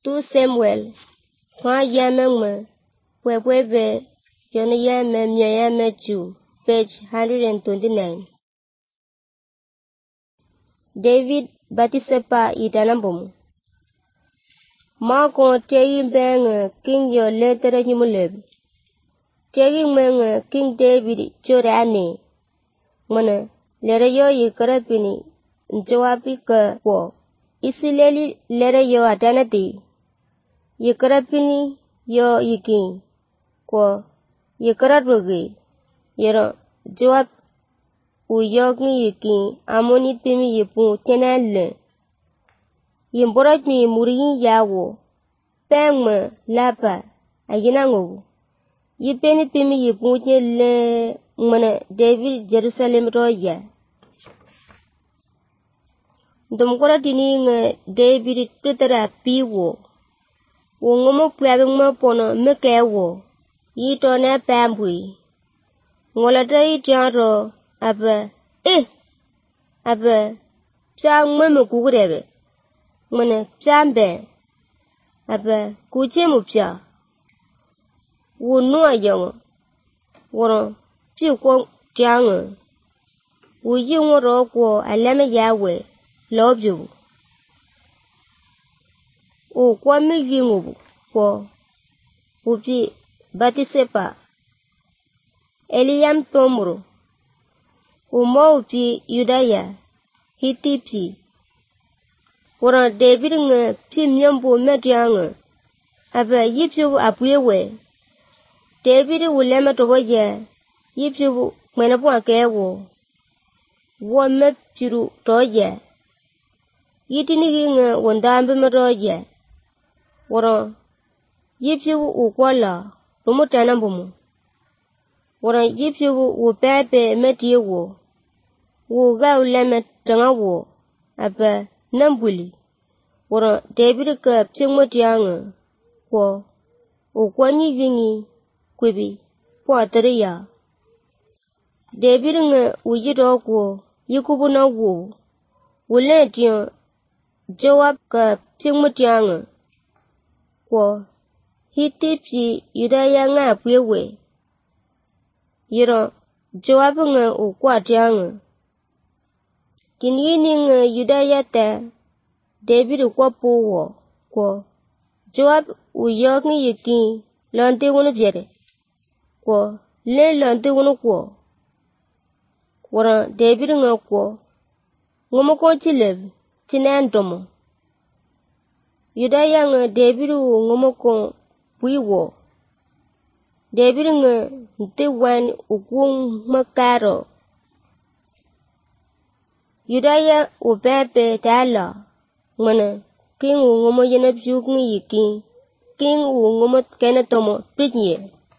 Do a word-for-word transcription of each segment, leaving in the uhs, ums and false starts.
two Samuel kwa yamengme kwekwe yone yame mye yame chu page one twenty-nine. David Batisepa itanambomu Mako tegi beng king yo letere nyumuleb tegi meng King David chorane mana lere yo yikarapini njawapi ka wo isileli lere yo atanati yikarapini yo yikin ko yikararugi yero jawab uyogni yikin amoni pimi yipu tenale yimboraj mi murin yawo pengme lapa ayinango yipeni pimi yipu tenale mana David Jerusalem roya dumkora dini nga David tutara piwo wongomo pwabengmo pono mekewo yito na pambui ngolata yitiaro aba eh aba pya ngmeme kukurebe mana pyambe aba kuchemu pya wonu ayong woro pi ko tiang wu yi ngoro ko alame yawe lobju o kwa mi yingu ko upi Batisepa Eliam tomro umo upi Yudaya hitipi woro David nge pi myambo mediang aba yipyu apwewe David ulema toboye yipyu menapo akewo wo me piru toye yitini nge wondambe meroye woro yipyu ukwala rumutana mbumu woro yipyu upepe metiwo wuga ulema tangawo aba nambuli woro David ka pingmotiang ko ukwani vingi kwibi po atariya David nge uyito ko yikubuna wo wuletio Joab ka pingmotiang ko hitipi Yudaya nga pwewe yiro Joab nga ukwatiang kinini nga Yudaya ta David kwa powo ko Joab uyog ngi yikin lante wono biyere ko le lante wono ko wora David nga ko ngomo ko chileb chinan tomo Yudaya nga David ngomo ko puiwo David nga nte wan ukung makaro Yudaya upepe tala ngana king ngomo yena pyuk ngi yikin king ngomo kena tomo pinye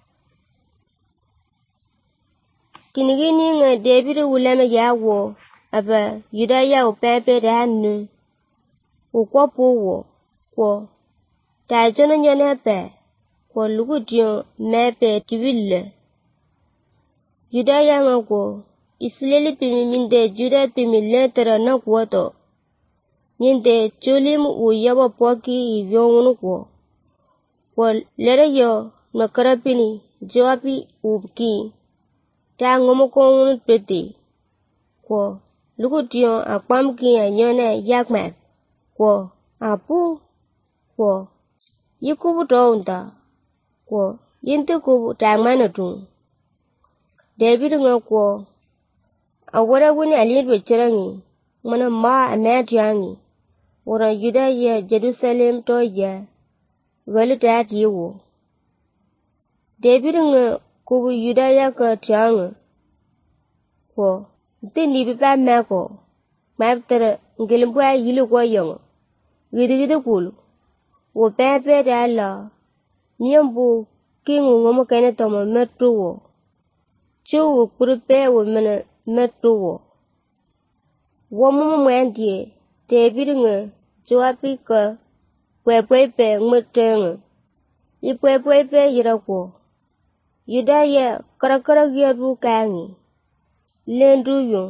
kinigini nga David ulama yawo aba Yudaya upepe danu ukwapowo ko tajono nyane pe ko lugudio mepe tiwille Yudaya nga ko isleli pimi minde Juda pimi letera na kuwato minde chulim uyawa poki ivyongunu ko ko lere yo makarapini Joabi ubki ta ngomo ko ngunu peti ko lugudio akwamki anyone yakma ko apu ko yikubu tonda ko yinte kubu tangmano tung David nga ko awara wuni alidwe chirangi mana ma ametiangi wora Yudaya Jerusalem toya gali tati wo David nga kubu Yudaya ka tiang ko tindi bipa mako mabtara ngelmbwa yilu ko yong gidigidi kulu wo pepe dala nyambu kingu ngomo kene tomo metruwo chuwu kurupe wo mena metruwo wo mumu mwendie David nga Joabi ka kwekwepe ngmeteng ipwepwepe yirako Yudaya karakara yeru kangi lendu yo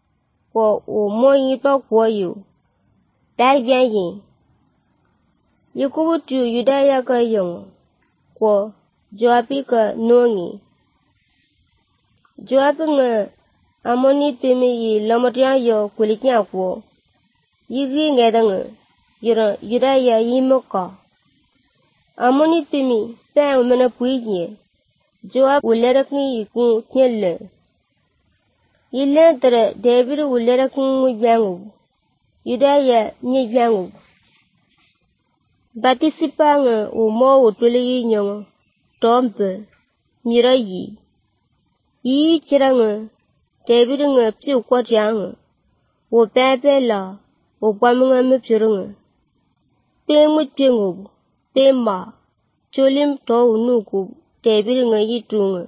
ko o moyi to kwoyo dai byayin Yakubu tu Yudaya ka yung ko Joabi ka nongi. Joabi nga amoni timi yi lamatiya yo kuliknya ko. Yigi ngeda nga yura Yudaya yimoka. Amoni timi pang mena puiye. Joab ulerak ni yiku nyelle. Yille tere David ulerak ngujyangu. Yudaya nyijyangu. Batisipa nga umo utuli nyong tompe mira yi. Yi chira nga David nga piu kwa jang. U pepe la u kwam nga mipsuru nga. Pe mutjengu pe ma cholim to unuku David nga yitu nga.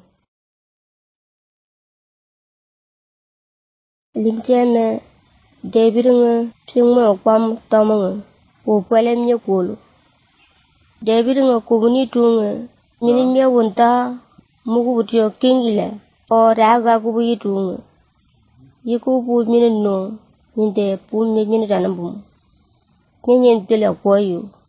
Linjana David nga piu nga kwam tama nga. U pwelem nye kulu. David nga kubuni tu nga. Mini mya wunta mugu butiyo kingile. O raga kubu yitu nga. Yiku bu mini no. Minte pu mini ranabum. Nyenyen pila kwa yu.